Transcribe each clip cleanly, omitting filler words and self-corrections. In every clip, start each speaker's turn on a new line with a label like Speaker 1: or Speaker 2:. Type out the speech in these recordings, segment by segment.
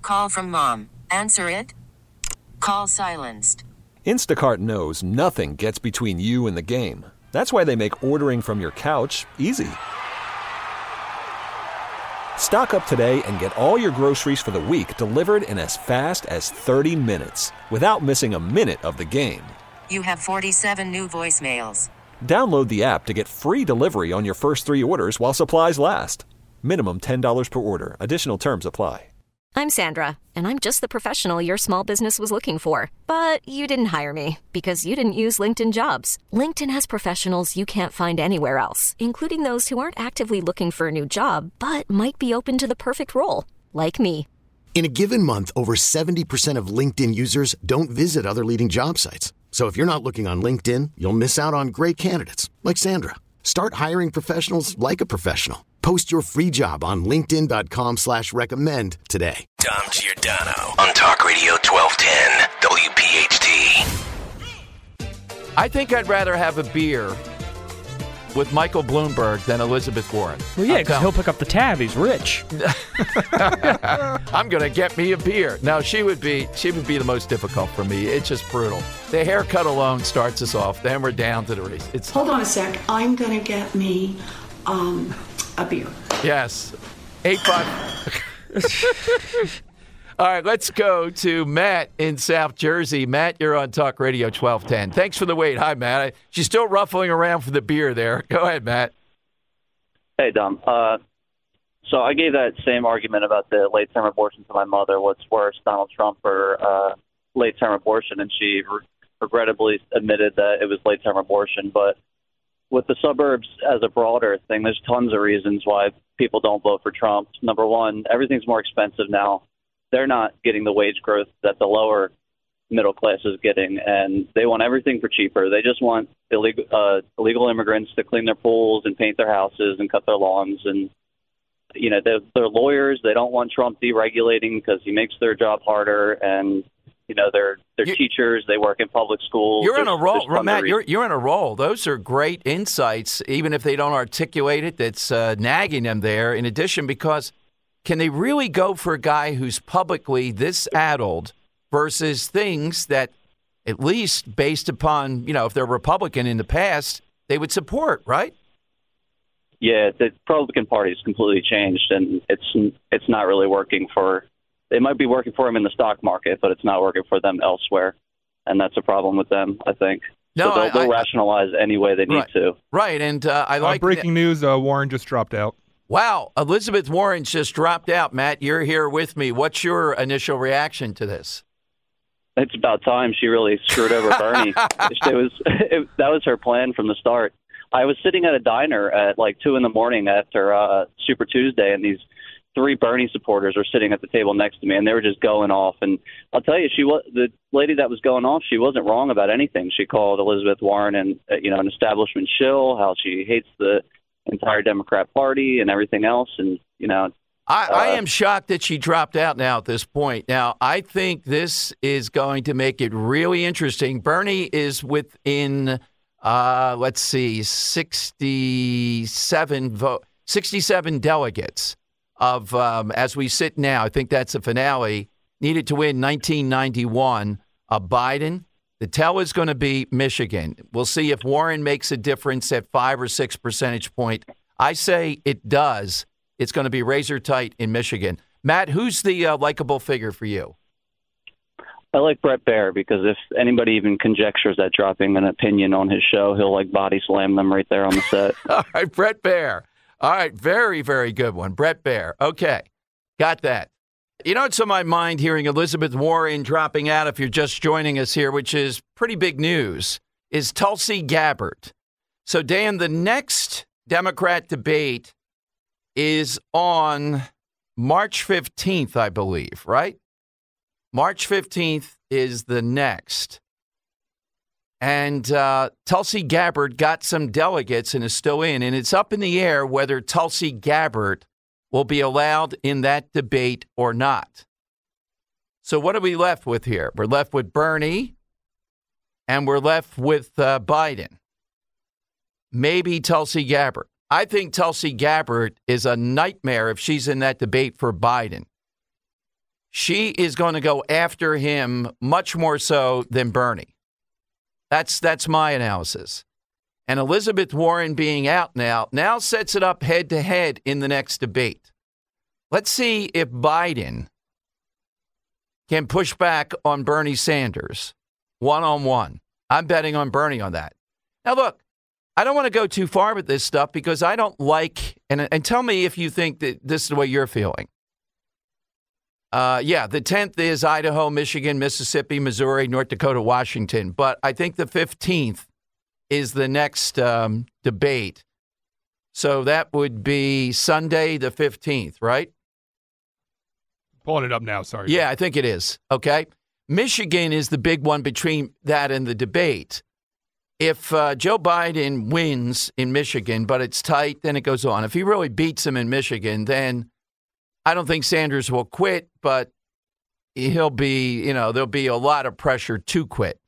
Speaker 1: Call from mom. Answer it. Call silenced.
Speaker 2: Instacart knows nothing gets between you and the game. That's why they make ordering from your couch easy. Stock up today and get all your groceries for the week delivered in as fast as 30 minutes without missing a minute of the game.
Speaker 1: You have 47 new voicemails.
Speaker 2: Download the app to get free delivery on your first 3 orders while supplies last. Minimum $10 per order. Additional terms apply.
Speaker 3: I'm Sandra, and I'm just the professional your small business was looking for. But you didn't hire me because you didn't use LinkedIn Jobs. LinkedIn has professionals you can't find anywhere else, including those who aren't actively looking for a new job, but might be open to the perfect role, like me.
Speaker 4: In a given month, over 70% of LinkedIn users don't visit other leading job sites. So if you're not looking on LinkedIn, you'll miss out on great candidates like Sandra. Start hiring professionals like a professional. Post your free job on linkedin.com/recommend today.
Speaker 5: Dom Giordano on Talk Radio 1210 WPHT.
Speaker 6: I think I'd rather have a beer with Michael Bloomberg than Elizabeth Warren.
Speaker 7: Well, yeah, because he'll pick up the tab. He's rich.
Speaker 6: I'm going to get me a beer. No, she would be the most difficult for me. It's just brutal. The haircut alone starts us off. Then we're down to the race.
Speaker 8: Hold on a sec. I'm going to get me a beer.
Speaker 6: Yes. 8-5. All right, let's go to Matt in South Jersey. Matt, you're on Talk Radio 1210. Thanks for the wait. Hi, Matt. She's still ruffling around for the beer there. Go ahead, Matt.
Speaker 9: Hey, Dom. So I gave that same argument about the late-term abortion to my mother. What's worse, Donald Trump or late-term abortion? And she regrettably admitted that it was late-term abortion. But with the suburbs as a broader thing, there's tons of reasons why people don't vote for Trump. Number one, everything's more expensive now. They're not getting the wage growth that the lower middle class is getting, and they want everything for cheaper. They just want illegal immigrants to clean their pools and paint their houses and cut their lawns. And, you know, they're lawyers. They don't want Trump deregulating because he makes their job harder. And, you know, they're teachers. They work in public schools.
Speaker 6: You're in a roll, Matt. You're in a roll. Those are great insights, even if they don't articulate it. That's nagging them there. In addition, because can they really go for a guy who's publicly this addled versus things that, at least based upon, you know, if they're Republican in the past, they would support, right?
Speaker 9: Yeah, the Republican Party has completely changed, and it's not really working for. They might be working for them in the stock market, but it's not working for them elsewhere, and that's a problem with them, I think.
Speaker 6: No,
Speaker 9: so they'll rationalize any way they need to.
Speaker 6: Right, and I like
Speaker 10: breaking news. Warren just dropped out.
Speaker 6: Wow, Elizabeth Warren's just dropped out. Matt, you're here with me. What's your initial reaction to this?
Speaker 9: It's about time she really screwed over Bernie. That was her plan from the start. I was sitting at a diner at like 2 a.m. after Super Tuesday, and these 3 Bernie supporters were sitting at the table next to me, and they were just going off. And I'll tell you, the lady that was going off, she wasn't wrong about anything. She called Elizabeth Warren an establishment shill, how she hates the entire Democrat Party and everything else. And, you know,
Speaker 6: I am shocked that she dropped out now at this point. Now, I think this is going to make it really interesting. Bernie is within, 67 delegates of, as we sit now, I think that's a finale, needed to win 1991. Biden, the tell is going to be Michigan. We'll see if Warren makes a difference at 5 or 6 percentage point. I say it does. It's going to be razor tight in Michigan. Matt, who's the likable figure for you?
Speaker 9: I like Brett Baer because if anybody even conjectures that dropping an opinion on his show, he'll like body slam them right there on the set.
Speaker 6: All right, Brett Baer. All right, very, very good one. Brett Baer. Okay, got that. You know what's on my mind hearing Elizabeth Warren dropping out, if you're just joining us here, which is pretty big news, is Tulsi Gabbard. So, Dan, the next Democrat debate is on March 15th, I believe, right? March 15th is the next. And Tulsi Gabbard got some delegates and is still in. And it's up in the air whether Tulsi Gabbard will be allowed in that debate or not. So what are we left with here? We're left with Bernie and we're left with Biden. Maybe Tulsi Gabbard. I think Tulsi Gabbard is a nightmare if she's in that debate for Biden. she is going to go after him much more so than Bernie. That's my analysis. And Elizabeth Warren being out now sets it up head-to-head in the next debate. Let's see if Biden can push back on Bernie Sanders one-on-one. I'm betting on Bernie on that. Now, look, I don't want to go too far with this stuff because I don't like, and tell me if you think that this is the way you're feeling. The 10th is Idaho, Michigan, Mississippi, Missouri, North Dakota, Washington. But I think the 15th is the next debate. So that would be Sunday the 15th, right?
Speaker 10: Pulling it up now, sorry.
Speaker 6: Yeah, I think it is. Okay. Michigan is the big one between that and the debate. If Joe Biden wins in Michigan, but it's tight, then it goes on. If he really beats him in Michigan, then I don't think Sanders will quit, but he'll be, there'll be a lot of pressure to quit.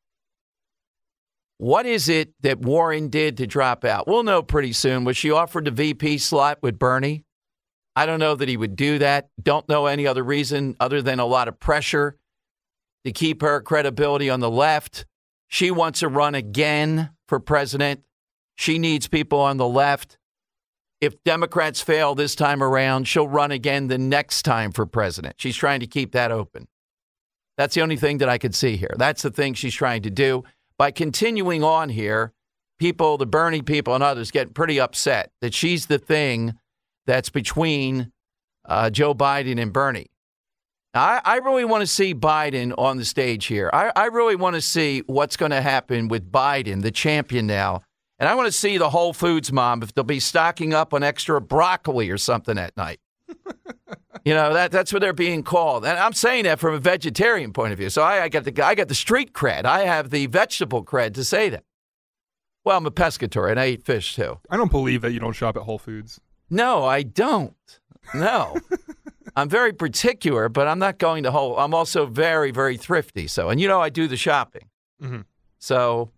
Speaker 6: What is it that Warren did to drop out? We'll know pretty soon. Was she offered the VP slot with Bernie? I don't know that he would do that. Don't know any other reason other than a lot of pressure to keep her credibility on the left. She wants to run again for president. She needs people on the left. If Democrats fail this time around, she'll run again the next time for president. She's trying to keep that open. That's the only thing that I could see here. That's the thing she's trying to do. By continuing on here, people, the Bernie people and others, get pretty upset that she's the thing that's between Joe Biden and Bernie. Now, I really want to see Biden on the stage here. I really want to see what's going to happen with Biden, the champion now. And I want to see the Whole Foods mom, if they'll be stocking up on extra broccoli or something at night. That's what they're being called. And I'm saying that from a vegetarian point of view. So I got the street cred. I have the vegetable cred to say that. Well, I'm a pescatore, and I eat fish, too.
Speaker 10: I don't believe that you don't shop at Whole Foods.
Speaker 6: No, I don't. No. I'm very particular, but I'm not going to Whole. I'm also very, very thrifty. So, and I do the shopping. Mm-hmm. So,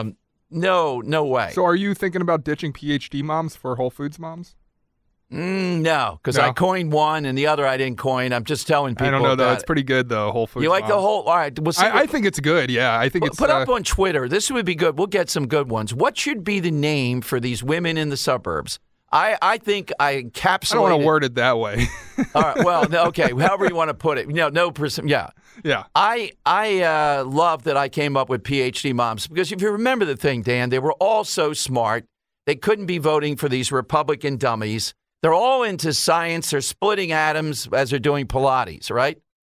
Speaker 6: no way.
Speaker 10: So are you thinking about ditching PhD moms for Whole Foods moms?
Speaker 6: No, because I coined one and the other I didn't coin. I'm just telling people.
Speaker 10: I don't know, though. It's pretty good, though, Whole Foods.
Speaker 6: You like
Speaker 10: moms.
Speaker 6: the whole? All right. We'll see
Speaker 10: I think it's good, yeah. I think it's.
Speaker 6: Put up on Twitter. This would be good. We'll get some good ones. What should be the name for these women in the suburbs? I think I encapsulated.
Speaker 10: I don't want to word it that way.
Speaker 6: All right. Well, okay. However you want to put it. No person. Yeah.
Speaker 10: Yeah.
Speaker 6: I love that I came up with PhD moms because if you remember the thing, Dan, they were all so smart. They couldn't be voting for these Republican dummies. They're all into science. They're splitting atoms as they're doing Pilates, right?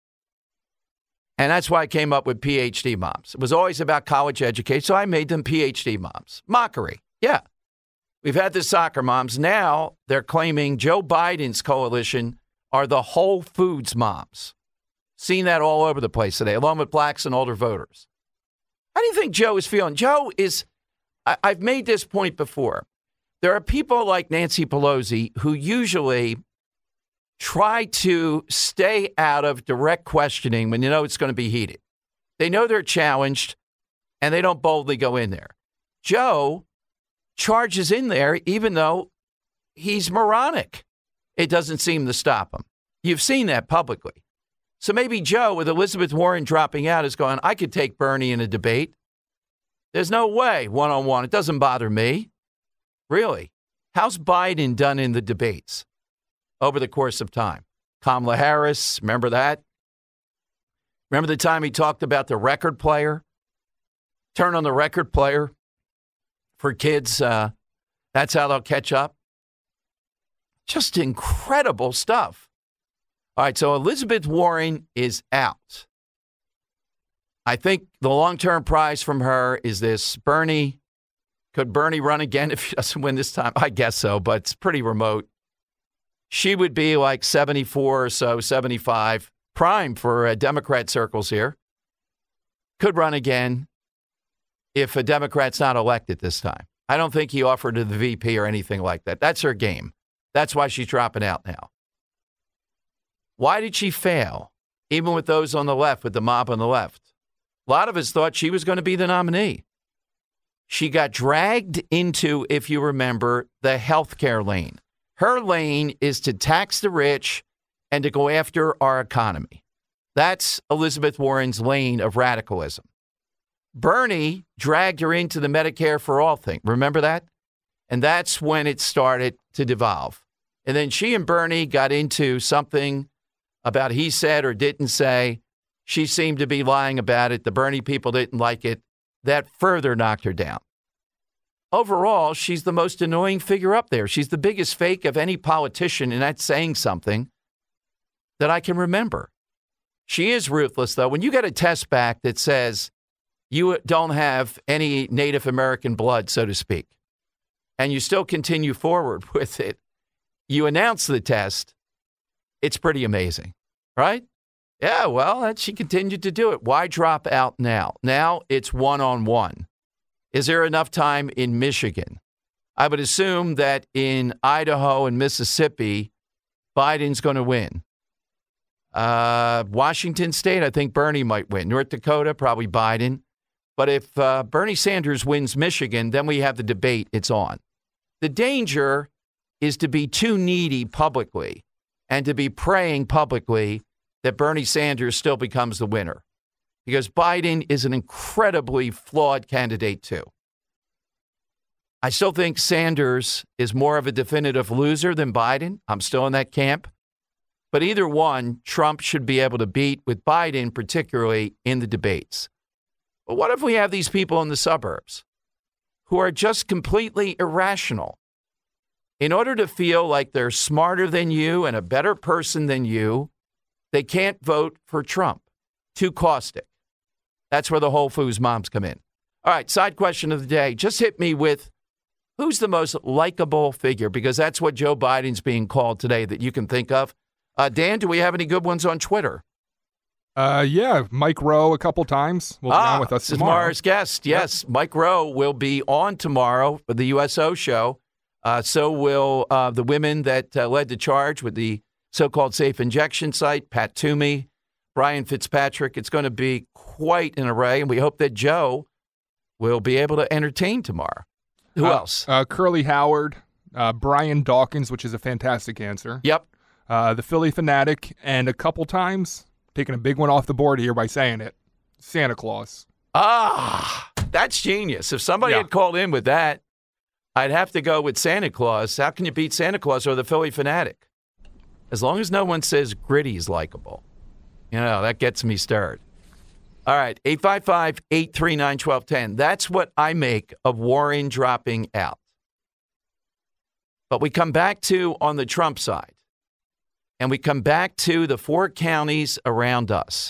Speaker 6: And that's why I came up with PhD moms. It was always about college education, so I made them PhD moms. Mockery. Yeah. We've had the soccer moms. Now they're claiming Joe Biden's coalition are the Whole Foods moms. Seen that all over the place today, along with blacks and older voters. How do you think Joe is feeling? Joe is, I've made this point before. There are people like Nancy Pelosi who usually try to stay out of direct questioning when it's going to be heated. They know they're challenged, and they don't boldly go in there. Joe charges in there even though he's moronic. It doesn't seem to stop him. You've seen that publicly. So maybe Joe, with Elizabeth Warren dropping out, is going, I could take Bernie in a debate. There's no way, one-on-one. It doesn't bother me. Really? How's Biden done in the debates over the course of time? Kamala Harris, remember that? Remember the time he talked about the record player? Turn on the record player for kids. That's how they'll catch up. Just incredible stuff. All right, so Elizabeth Warren is out. I think the long-term prize from her is this. Bernie, could Bernie run again if she doesn't win this time? I guess so, but it's pretty remote. She would be like 74 or so, 75, prime for Democrat circles here. Could run again if a Democrat's not elected this time. I don't think he offered to the VP or anything like that. That's her game. That's why she's dropping out now. Why did she fail, even with those on the left, with the mob on the left? A lot of us thought she was going to be the nominee. She got dragged into, if you remember, the healthcare lane. Her lane is to tax the rich and to go after our economy. That's Elizabeth Warren's lane of radicalism. Bernie dragged her into the Medicare for All thing. Remember that? And that's when it started to devolve. And then she and Bernie got into something about he said or didn't say. She seemed to be lying about it. The Bernie people didn't like it. That further knocked her down. Overall, she's the most annoying figure up there. She's the biggest fake of any politician, and that's saying something that I can remember. She is ruthless, though. When you get a test back that says you don't have any Native American blood, so to speak, and you still continue forward with it, you announce the test, it's pretty amazing, right? Yeah, well, she continued to do it. Why drop out now? Now it's one-on-one. Is there enough time in Michigan? I would assume that in Idaho and Mississippi, Biden's going to win. Washington State, I think Bernie might win. North Dakota, probably Biden. But if Bernie Sanders wins Michigan, then we have the debate. It's on. The danger is to be too needy publicly and to be praying publicly that Bernie Sanders still becomes the winner, because Biden is an incredibly flawed candidate, too. I still think Sanders is more of a definitive loser than Biden. I'm still in that camp. But either one, Trump should be able to beat, with Biden particularly in the debates. But what if we have these people in the suburbs who are just completely irrational? In order to feel like they're smarter than you and a better person than you, they can't vote for Trump. Too caustic. That's where the Whole Foods moms come in. All right, side question of the day. Just hit me with who's the most likable figure, because that's what Joe Biden's being called today that you can think of. Dan, do we have any good ones on Twitter?
Speaker 10: Yeah, Mike Rowe a couple times. Will be on with us tomorrow.
Speaker 6: Tomorrow's guest, yes. Yep. Mike Rowe will be on tomorrow for the USO show. So will the women that led the charge with the so-called safe injection site, Pat Toomey, Brian Fitzpatrick. It's going to be quite an array, and we hope that Joe will be able to entertain tomorrow. Who else?
Speaker 10: Curly Howard, Brian Dawkins, which is a fantastic answer.
Speaker 6: Yep.
Speaker 10: The Philly Fanatic, and a couple times, taking a big one off the board here by saying it, Santa Claus.
Speaker 6: That's genius. If somebody had called in with that, I'd have to go with Santa Claus. How can you beat Santa Claus or the Philly Fanatic? As long as no one says Gritty's likable. You know, that gets me stirred. All right, 855-839-1210. That's what I make of Warren dropping out. But we come back to on the Trump side, and we come back to the 4 counties around us.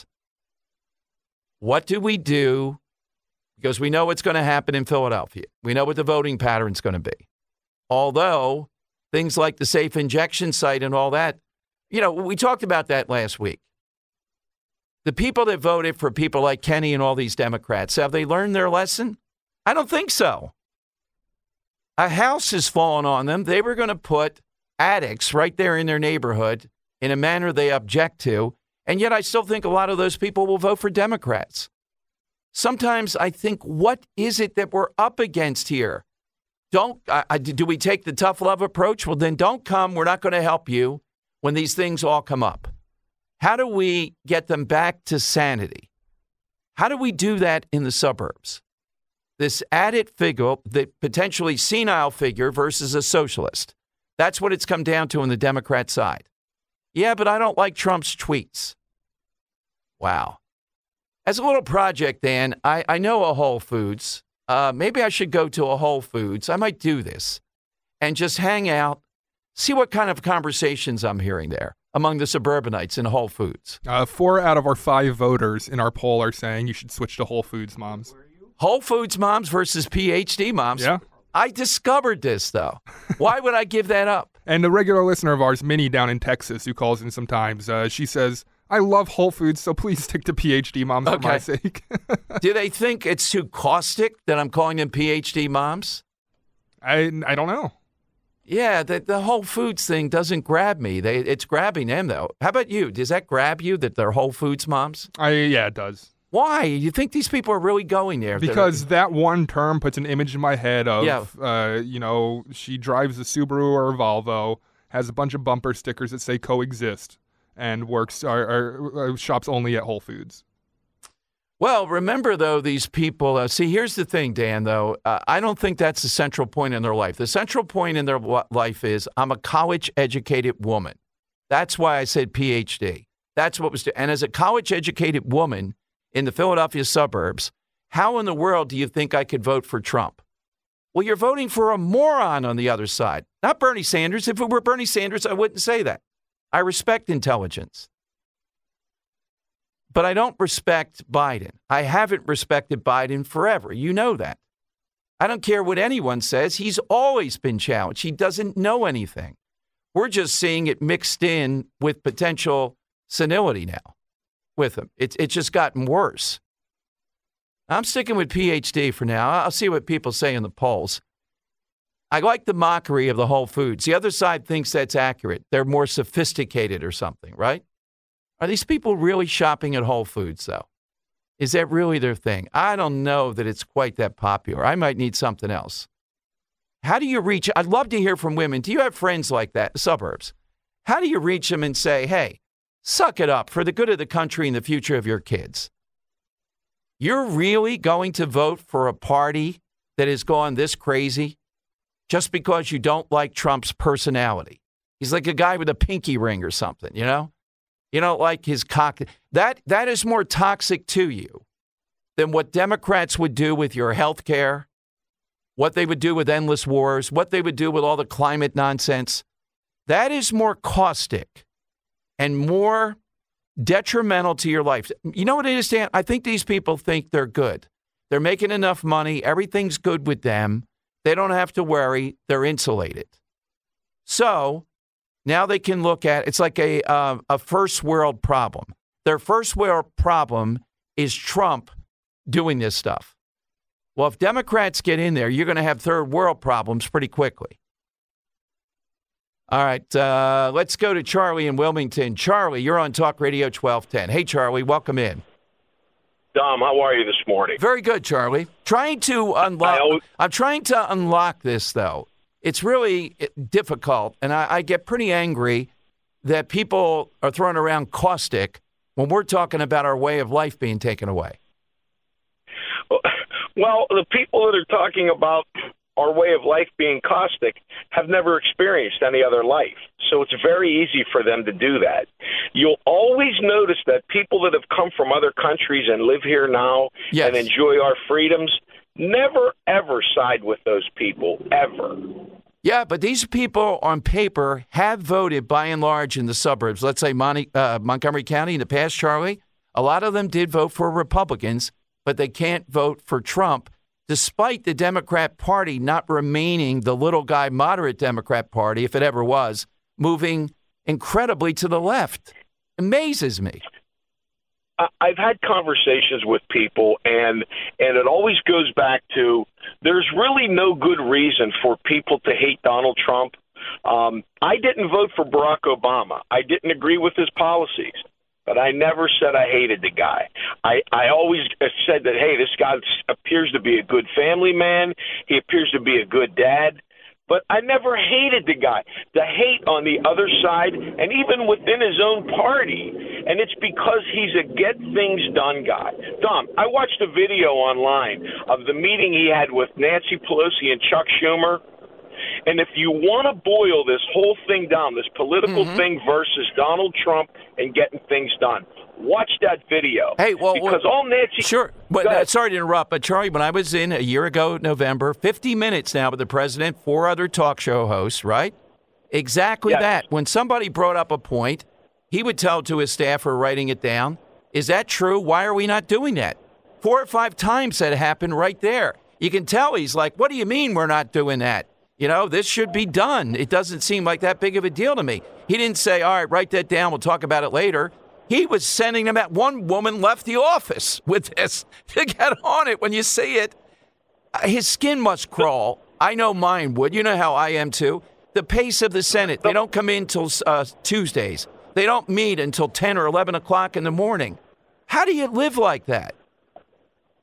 Speaker 6: What do we do? Because we know what's going to happen in Philadelphia. We know what the voting pattern's going to be. Although things like the safe injection site and all that, you know, we talked about that last week. The people that voted for people like Kenny and all these Democrats, have they learned their lesson? I don't think so. A house has fallen on them. They were going to put addicts right there in their neighborhood in a manner they object to. And yet I still think a lot of those people will vote for Democrats. Sometimes I think, what is it that we're up against here? Do we take the tough love approach? Well, then don't come. We're not going to help you when these things all come up. How do we get them back to sanity? How do we do that in the suburbs? This added figure, the potentially senile figure versus a socialist. That's what it's come down to on the Democrat side. Yeah, but I don't like Trump's tweets. Wow. As a little project, Dan, I know a Whole Foods. Maybe I should go to a Whole Foods. I might do this and just hang out, see what kind of conversations I'm hearing there among the suburbanites in Whole Foods.
Speaker 10: 4 out of our 5 voters in our poll are saying you should switch to Whole Foods moms.
Speaker 6: Whole Foods moms versus PhD moms.
Speaker 10: Yeah.
Speaker 6: I discovered this, though. Why would I give that up?
Speaker 10: And a regular listener of ours, Minnie down in Texas, who calls in sometimes, she says, I love Whole Foods, so please stick to PhD moms for my sake.
Speaker 6: Do they think it's too caustic that I'm calling them PhD moms?
Speaker 10: I don't know.
Speaker 6: Yeah, the Whole Foods thing doesn't grab me. It's grabbing them, though. How about you? Does that grab you that they're Whole Foods moms?
Speaker 10: Yeah, it does.
Speaker 6: Why? You think these people are really going there?
Speaker 10: Because that one term puts an image in my head of, she drives a Subaru or a Volvo, has a bunch of bumper stickers that say coexist. and works shops only at Whole Foods.
Speaker 6: Well, remember, though, these people, see, here's the thing, Dan, though. I don't think that's the central point in their life. The central point in their life is, I'm a college-educated woman. That's why I said PhD. That's what was, and as a college-educated woman in the Philadelphia suburbs, how in the world do you think I could vote for Trump? Well, you're voting for a moron on the other side, not Bernie Sanders. If it were Bernie Sanders, I wouldn't say that. I respect intelligence. But I don't respect Biden. I haven't respected Biden forever. You know that. I don't care what anyone says. He's always been challenged. He doesn't know anything. We're just seeing it mixed in with potential senility now with him. It's just gotten worse. I'm sticking with PhD for now. I'll see what people say in the polls. I like the mockery of the Whole Foods. The other side thinks that's accurate. They're more sophisticated or something, right? Are these people really shopping at Whole Foods, though? Is that really their thing? I don't know that it's quite that popular. I might need something else. How do you reach? I'd love to hear from women. Do you have friends like that in the suburbs? How do you reach them and say, hey, suck it up for the good of the country and the future of your kids? You're really going to vote for a party that has gone this crazy just because you don't like Trump's personality? He's like a guy with a pinky ring or something, you know? You don't like his cock. That is more toxic to you than what Democrats would do with your health care, what they would do with endless wars, what they would do with all the climate nonsense. That is more caustic and more detrimental to your life. You know what I understand? I think these people think they're good. They're making enough money. Everything's good with them. They don't have to worry. They're insulated. So now they can look at, it's like a first world problem. Their first world problem is Trump doing this stuff. Well, if Democrats get in there, you're going to have third world problems pretty quickly. All right, let's go to Charlie in Wilmington. Charlie, you're on Talk Radio 1210. Hey, Charlie, welcome in.
Speaker 11: Dom, how are you this morning?
Speaker 6: Very good, Charlie. I'm trying to unlock this, though. It's really difficult, and I get pretty angry that people are throwing around caustic when we're talking about our way of life being taken away.
Speaker 11: Well, the people that are talking about our way of life being caustic have never experienced any other life. So it's very easy for them to do that. You'll always notice that people that have come from other countries and live here now and enjoy our freedoms never, ever side with those people, ever.
Speaker 6: Yeah, but these people on paper have voted by and large in the suburbs. Let's say Montgomery County in the past, Charlie. A lot of them did vote for Republicans, but they can't vote for Trump, despite the Democrat Party not remaining the little guy moderate Democrat Party, if it ever was, moving incredibly to the left. Amazes me.
Speaker 11: I've had conversations with people, and it always goes back to there's really no good reason for people to hate Donald Trump. I didn't vote for Barack Obama. I didn't agree with his policies, but I never said I hated the guy. I always said that, hey, this guy appears to be a good family man. He appears to be a good dad. But I never hated the guy. The hate on the other side, and even within his own party, and it's because he's a get-things-done guy. Dom, I watched a video online of the meeting he had with Nancy Pelosi and Chuck Schumer, and if you want to boil this whole thing down, this political thing versus Donald Trump and getting things done, watch that video.
Speaker 6: Hey, well,
Speaker 11: because all Nancy...
Speaker 6: Sure, but sorry to interrupt, but Charlie, when I was in a year ago, November, 50 minutes now with the president, 4 other talk show hosts, right? Exactly that. When somebody brought up a point, he would tell to his staff or writing it down, is that true? Why are we not doing that? 4 or 5 times that happened right there. You can tell he's like, what do you mean we're not doing that? You know, this should be done. It doesn't seem like that big of a deal to me. He didn't say, all right, write that down. We'll talk about it later. He was sending them out. One woman left the office with this to get on it. When you see it, his skin must crawl. I know mine would. You know how I am, too. The pace of the Senate. They don't come in until Tuesdays. They don't meet until 10 or 11 o'clock in the morning. How do you live like that?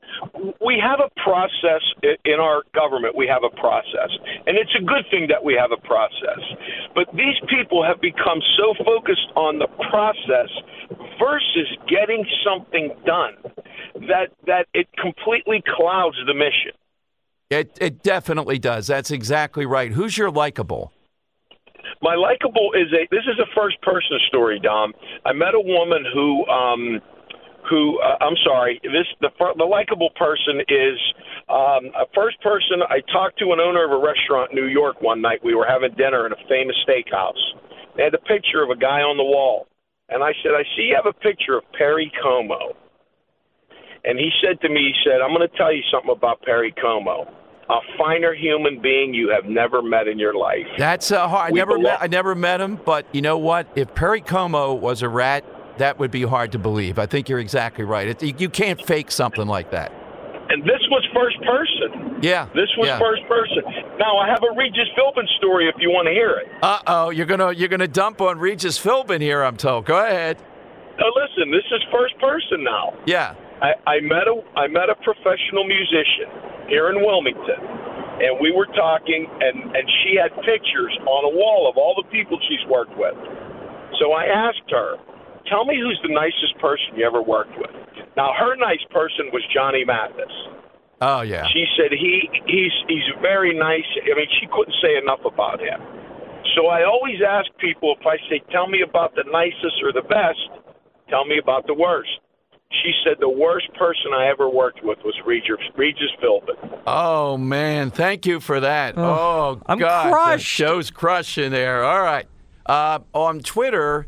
Speaker 11: we have a process in our government. We have a process, and it's a good thing that we have a process. But these people have become so focused on the process versus getting something done that it completely clouds the mission.
Speaker 6: It definitely does. That's exactly right. Who's your likable?
Speaker 11: My likable this is a first person story, Dom. I met a woman who I'm sorry, the likable person is a first person. I talked to an owner of a restaurant in New York one night. We were having dinner in a famous steakhouse. They had a picture of a guy on the wall. And I said, I see you have a picture of Perry Como. And he said to me, I'm going to tell you something about Perry Como. A finer human being you have never met in your life.
Speaker 6: That's hard. I never met him, but you know what? If Perry Como was a rat, that would be hard to believe. I think you're exactly right. You can't fake something like that.
Speaker 11: And this was first person.
Speaker 6: Yeah.
Speaker 11: This was first person. Now, I have a Regis Philbin story if you want to hear it.
Speaker 6: Uh-oh, you're gonna dump on Regis Philbin here, I'm told. Go ahead.
Speaker 11: Now, listen, this is first person now.
Speaker 6: Yeah.
Speaker 11: I met a professional musician here in Wilmington, and we were talking, and she had pictures on a wall of all the people she's worked with. So I asked her, tell me who's the nicest person you ever worked with. Now, her nice person was Johnny Mathis.
Speaker 6: Oh, yeah.
Speaker 11: She said he's very nice. I mean, she couldn't say enough about him. So I always ask people, if I say, tell me about the nicest or the best, tell me about the worst. She said the worst person I ever worked with was Regis Philbin.
Speaker 6: Oh, man. Thank you for that.
Speaker 7: I'm
Speaker 6: God.
Speaker 7: crushed.
Speaker 6: Show's crushing there. All right. On Twitter,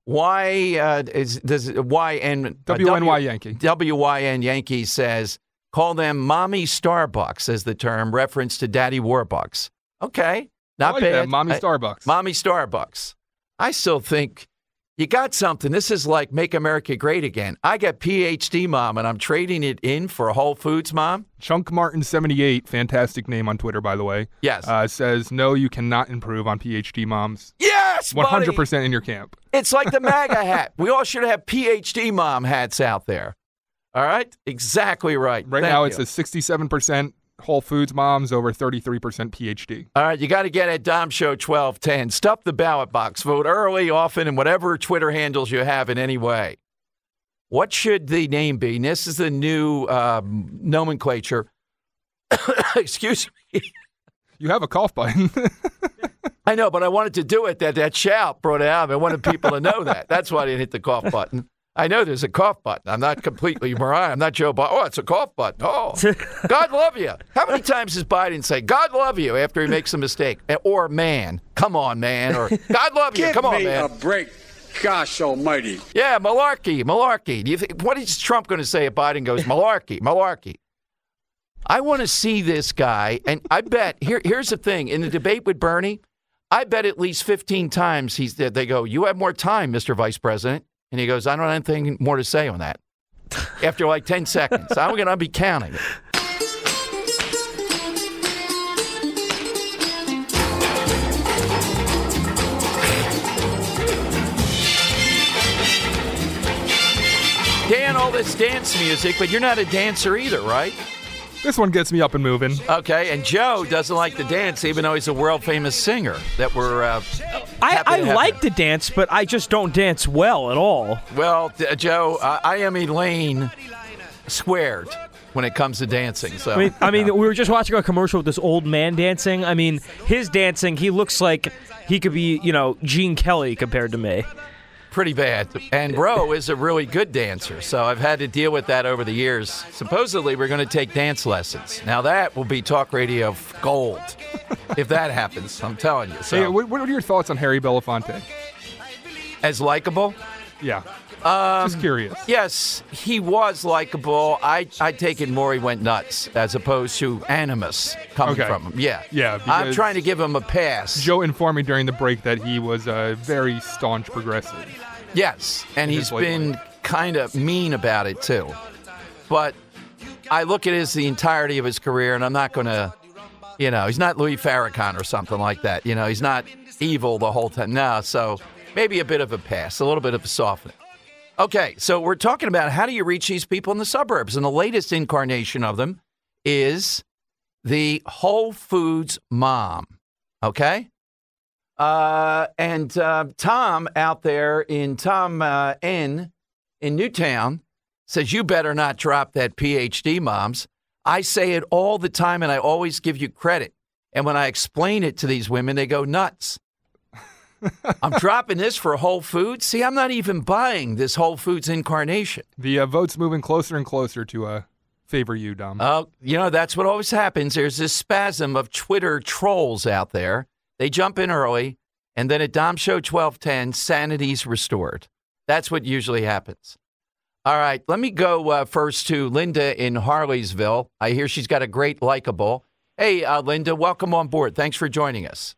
Speaker 10: WNY Yankee.
Speaker 6: WYN Yankee says, call them Mommy Starbucks as the term, reference to Daddy Warbucks. Okay. Not bad.
Speaker 10: That. Mommy Starbucks.
Speaker 6: Mommy Starbucks. I still think you got something. This is like Make America Great Again. I got PhD Mom, and I'm trading it in for Whole Foods Mom.
Speaker 10: Chunk Martin 78, fantastic name on Twitter, by the way.
Speaker 6: Yes.
Speaker 10: Says, no, you cannot improve on PhD Moms.
Speaker 6: Yes,
Speaker 10: 100%
Speaker 6: buddy.
Speaker 10: in your camp.
Speaker 6: It's like the MAGA hat. We all should have PhD Mom hats out there. All right? Exactly right.
Speaker 10: Right now, it's a 67% Whole Foods Moms over 33% PhD.
Speaker 6: All right, you got to get at Dom Show 1210. Stuff the ballot box. Vote early, often, and whatever Twitter handles you have in any way. What should the name be? And this is the new nomenclature. Excuse me.
Speaker 10: You have a cough button.
Speaker 6: I know, but I wanted to do it. That shout brought it out. I wanted people to know that. That's why I didn't hit the cough button. I know there's a cough button. I'm not completely Mariah. I'm not Joe Biden. Oh, it's a cough button. Oh, God love you. How many times does Biden say, God love you, after he makes a mistake? Or, man, come on, man. Or, God love you. Come on, man.
Speaker 12: Give me a break. Gosh almighty.
Speaker 6: Yeah, malarkey. Do you think, what is Trump going to say if Biden goes, malarkey? I want to see this guy, and I bet, here's the thing. In the debate with Bernie, I bet at least 15 times they go, you have more time, Mr. Vice President. And he goes, I don't have anything more to say on that. After like 10 seconds. I'm going to be counting it. Dan, all this dance music, but you're not a dancer either, right?
Speaker 10: This one gets me up and moving.
Speaker 6: Okay, and Joe doesn't like to dance, even though he's a world-famous singer that we're
Speaker 7: I like to dance, but I just don't dance well at all.
Speaker 6: Well, Joe, I am Elaine squared when it comes to dancing. So
Speaker 7: I mean, we were just watching a commercial with this old man dancing. I mean, his dancing, he looks like he could be, Gene Kelly compared to me.
Speaker 6: Pretty bad. And Ro is a really good dancer, so I've had to deal with that over the years. Supposedly, we're going to take dance lessons. Now, that will be talk radio gold if that happens, I'm telling you. So,
Speaker 10: hey, what are your thoughts on Harry Belafonte?
Speaker 6: As likable?
Speaker 10: Yeah. Just curious.
Speaker 6: Yes, he was likable. I take it more he went nuts as opposed to animus coming from him. Yeah.
Speaker 10: Yeah.
Speaker 6: I'm trying to give him a pass.
Speaker 10: Joe informed me during the break that he was a very staunch progressive.
Speaker 6: Yes, and he's been kind of mean about it too. But I look at the entirety of his career, and I'm not going to, he's not Louis Farrakhan or something like that. He's not evil the whole time. No, so maybe a bit of a pass, a little bit of a softening. Okay, so we're talking about how do you reach these people in the suburbs, and the latest incarnation of them is the Whole Foods mom. Okay, and Tom out there in N in Newtown says you better not drop that PhD, moms. I say it all the time, and I always give you credit. And when I explain it to these women, they go nuts. I'm dropping this for Whole Foods. See, I'm not even buying this Whole Foods incarnation.
Speaker 10: The vote's moving closer and closer to favor you, Dom.
Speaker 6: Oh, that's what always happens. There's this spasm of Twitter trolls out there. They jump in early, and then at Dom Show 1210, sanity's restored. That's what usually happens. All right, let me go first to Linda in Harleysville. I hear she's got a great likable. Hey, Linda, welcome on board. Thanks for joining us.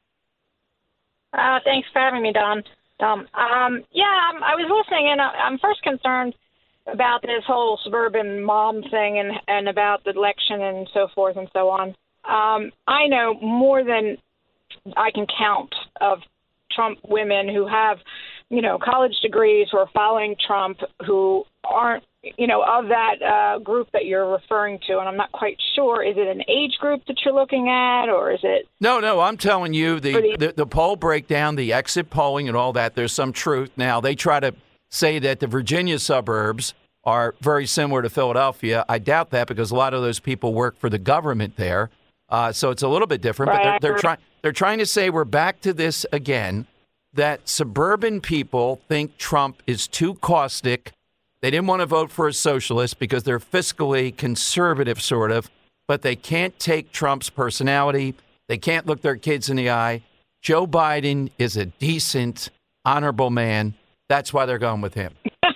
Speaker 13: Thanks for having me, Don. I was listening, and I'm first concerned about this whole suburban mom thing and about the election and so forth and so on. I know more than I can count of Trump women who have, college degrees, who are following Trump, who aren't, of that group that you're referring to. And I'm not quite sure. Is it an age group that you're looking at, or is it?
Speaker 6: No, I'm telling you, the poll breakdown, the exit polling and all that, there's some truth. Now, they try to say that the Virginia suburbs are very similar to Philadelphia. I doubt that because a lot of those people work for the government there. So it's a little bit different.
Speaker 13: Right.
Speaker 6: But they're trying to say we're back to this again, that suburban people think Trump is too caustic. They didn't want to vote for a socialist because they're fiscally conservative, sort of, but they can't take Trump's personality. They can't look their kids in the eye. Joe Biden is a decent, honorable man. That's why they're going with him.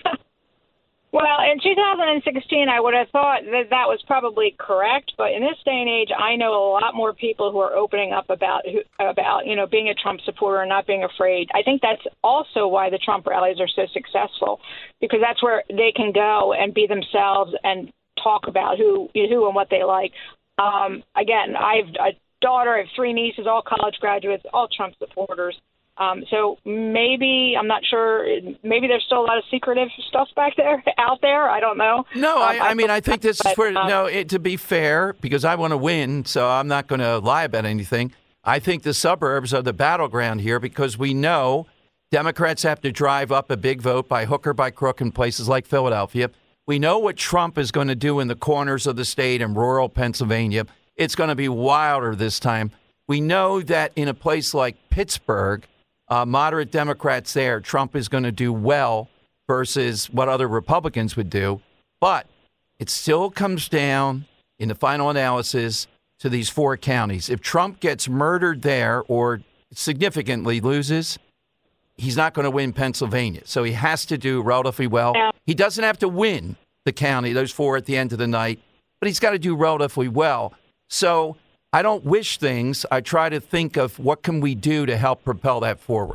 Speaker 13: Well, in 2016, I would have thought that was probably correct. But in this day and age, I know a lot more people who are opening up about being a Trump supporter and not being afraid. I think that's also why the Trump rallies are so successful, because that's where they can go and be themselves and talk about who and what they like. Again, I have a daughter, I have 3 nieces, all college graduates, all Trump supporters. So maybe, I'm not sure, maybe there's still a lot of secretive stuff out there. I don't know.
Speaker 6: No, I think this is where, to be fair, because I want to win, so I'm not going to lie about anything. I think the suburbs are the battleground here because we know Democrats have to drive up a big vote by hook or by crook in places like Philadelphia. We know what Trump is going to do in the corners of the state and rural Pennsylvania. It's going to be wilder this time. We know that in a place like Pittsburgh, moderate Democrats there, Trump is going to do well versus what other Republicans would do. But it still comes down in the final analysis to these 4 counties. If Trump gets murdered there or significantly loses, he's not going to win Pennsylvania. So he has to do relatively well. He doesn't have to win the county, those 4 at the end of the night, but he's got to do relatively well. So I don't wish things. I try to think of what can we do to help propel that forward.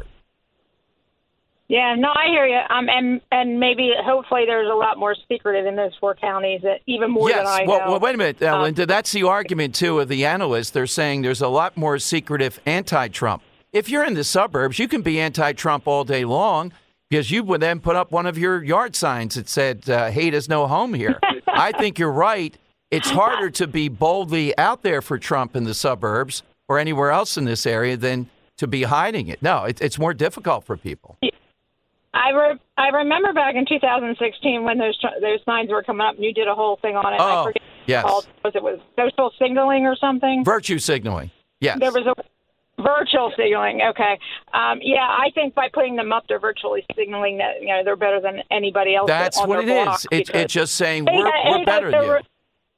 Speaker 13: Yeah, no, I hear you. And maybe, hopefully, there's a lot more secretive in those 4 counties, even more than I know.
Speaker 6: Well, wait a minute, Linda. That's the argument, too, of the analysts. They're saying there's a lot more secretive anti-Trump. If you're in the suburbs, you can be anti-Trump all day long because you would then put up one of your yard signs that said, hate is no home here. I think you're right. It's harder to be boldly out there for Trump in the suburbs or anywhere else in this area than to be hiding it. No, it's more difficult for people.
Speaker 13: I remember back in 2016 when those signs were coming up, and you did a whole thing on it.
Speaker 6: Oh,
Speaker 13: I forget
Speaker 6: yes.
Speaker 13: What it was social signaling or something?
Speaker 6: Virtue signaling, yes.
Speaker 13: There was a virtual signaling, okay. I think by putting them up, they're virtually signaling that they're better than anybody else.
Speaker 6: That's on what it
Speaker 13: block
Speaker 6: is. It's just saying we're better than you.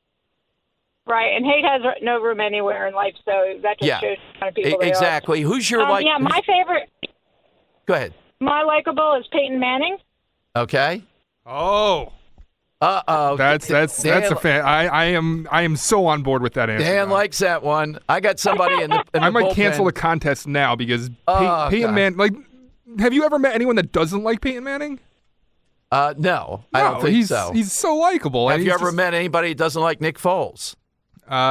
Speaker 13: Right, and hate has no room anywhere in life, so that just shows the kind of people they
Speaker 6: exactly.
Speaker 13: are.
Speaker 6: Who's your like?
Speaker 13: Yeah, my favorite.
Speaker 6: Go ahead.
Speaker 13: My likable is Peyton Manning.
Speaker 6: Okay.
Speaker 10: Oh.
Speaker 6: Uh-oh.
Speaker 10: That's a fan. I am so on board with that answer.
Speaker 6: Dan likes that one. I got somebody in the
Speaker 10: I might
Speaker 6: bullpen.
Speaker 10: cancel the contest now because Peyton Manning. Have you ever met anyone that doesn't like Peyton Manning?
Speaker 6: No, I don't think so.
Speaker 10: He's so likable.
Speaker 6: Have you ever met anybody that doesn't like Nick Foles?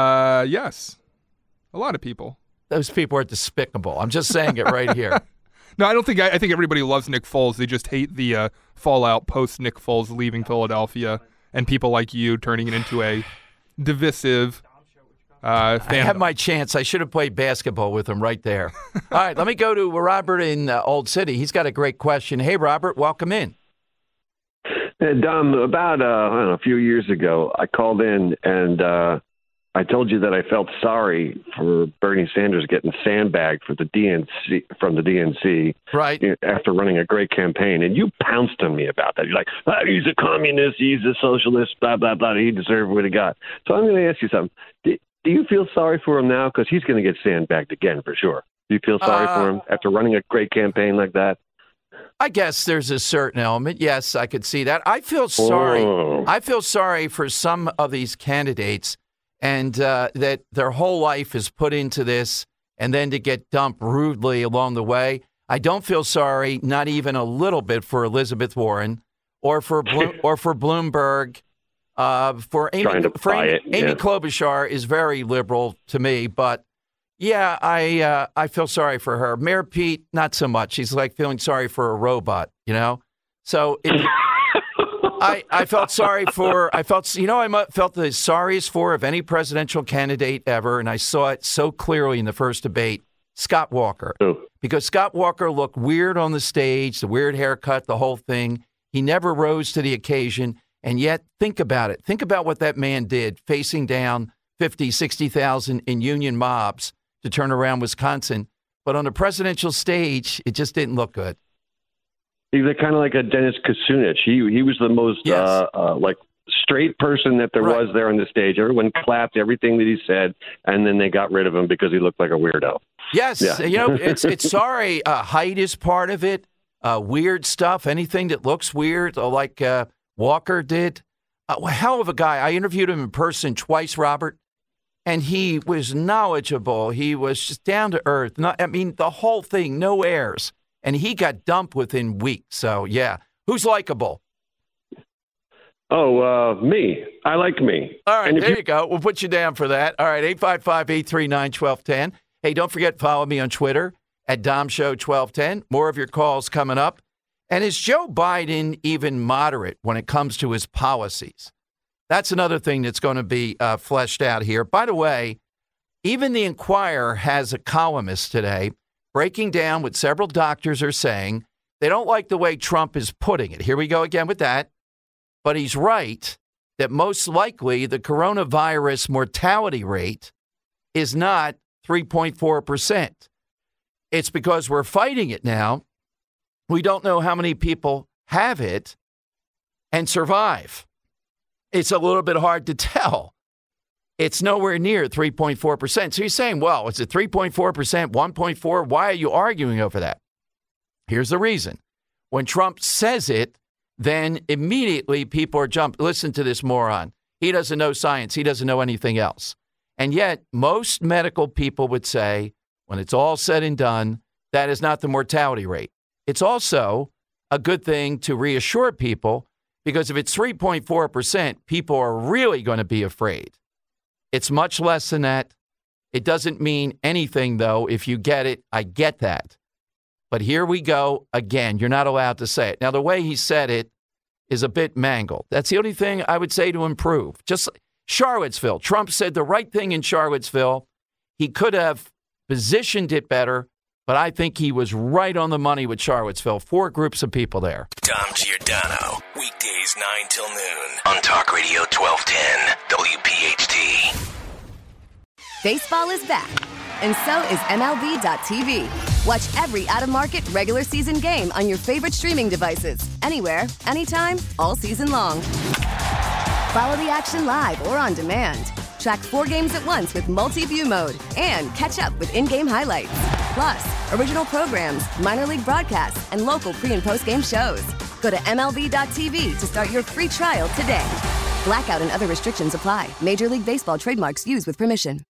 Speaker 10: Yes. A lot of people.
Speaker 6: Those people are despicable. I'm just saying it right here.
Speaker 10: No, I don't think. I think everybody loves Nick Foles. They just hate the fallout post Nick Foles leaving Philadelphia and people like you turning it into a divisive fan.
Speaker 6: I had my chance. I should have played basketball with him right there. All right, let me go to Robert in Old City. He's got a great question. Hey, Robert, welcome in.
Speaker 14: Hey, Dom, about a few years ago, I called in and I told you that I felt sorry for Bernie Sanders getting sandbagged from the DNC,
Speaker 6: right?
Speaker 14: After running a great campaign, and you pounced on me about that. You're like, he's a communist, he's a socialist, blah blah blah. He deserved what he got. So I'm going to ask you something. Do you feel sorry for him now? Because he's going to get sandbagged again for sure. Do you feel sorry for him after running a great campaign like that?
Speaker 6: I guess there's a certain element. Yes, I could see that. I feel sorry.
Speaker 14: Oh.
Speaker 6: I feel sorry for some of these candidates, and that their whole life is put into this, and then to get dumped rudely along the way. I don't feel sorry, not even a little bit, for Elizabeth Warren or for Bloomberg. For Amy Klobuchar is very liberal to me, but yeah, I feel sorry for her. Mayor Pete, not so much. He's like feeling sorry for a robot, you know. So I felt sorry for. I felt the sorriest for of any presidential candidate ever, and I saw it so clearly in the first debate. Scott Walker, because Scott Walker looked weird on the stage, the weird haircut, the whole thing. He never rose to the occasion. And yet, think about it. Think about what that man did, facing down 50, 60,000 in union mobs to turn around Wisconsin. But on the presidential stage, it just didn't look good.
Speaker 14: He's kind of like a Dennis Kucinich. He was the most straight person that there was there on the stage. Everyone clapped everything that he said, and then they got rid of him because he looked like a weirdo.
Speaker 6: Yes, yeah. It's sorry. Height is part of it. Weird stuff. Anything that looks weird, like Walker did. Hell of a guy. I interviewed him in person twice, Robert, and he was knowledgeable. He was just down to earth. The whole thing, no airs. And he got dumped within weeks. So, yeah. Who's likable?
Speaker 14: Oh, me. I like me.
Speaker 6: All right, there you go. We'll put you down for that. All right, 855-839-1210. Hey, don't forget, follow me on Twitter at DomShow1210. More of your calls coming up. And is Joe Biden even moderate when it comes to his policies? That's another thing that's going to be fleshed out here. By the way, even the Inquirer has a columnist today breaking down what several doctors are saying. They don't like the way Trump is putting it. Here we go again with that. But he's right that most likely the coronavirus mortality rate is not 3.4%. It's because we're fighting it now. We don't know how many people have it and survive. It's a little bit hard to tell. It's nowhere near 3.4%. So you're saying, well, is it 3.4%, 1.4? Why are you arguing over that? Here's the reason. When Trump says it, then immediately people are jumping. Listen to this moron. He doesn't know science. He doesn't know anything else. And yet, most medical people would say, when it's all said and done, that is not the mortality rate. It's also a good thing to reassure people, because if it's 3.4%, people are really going to be afraid. It's much less than that. It doesn't mean anything, though. If you get it, I get that. But here we go again. You're not allowed to say it. Now, the way he said it is a bit mangled. That's the only thing I would say to improve. Just Charlottesville. Trump said the right thing in Charlottesville. He could have positioned it better, but I think he was right on the money with Charlottesville. 4 groups of people there.
Speaker 5: Dom Giordano, weekdays 9 till noon on Talk Radio 1210 WPHT.
Speaker 15: Baseball is back, and so is MLB.tv. Watch every out-of-market regular season game on your favorite streaming devices, anywhere, anytime, all season long. Follow the action live or on demand. Track 4 games at once with multi-view mode and catch up with in-game highlights. Plus, original programs, minor league broadcasts, and local pre- and post-game shows. Go to MLB.tv to start your free trial today. Blackout and other restrictions apply. Major League Baseball trademarks used with permission.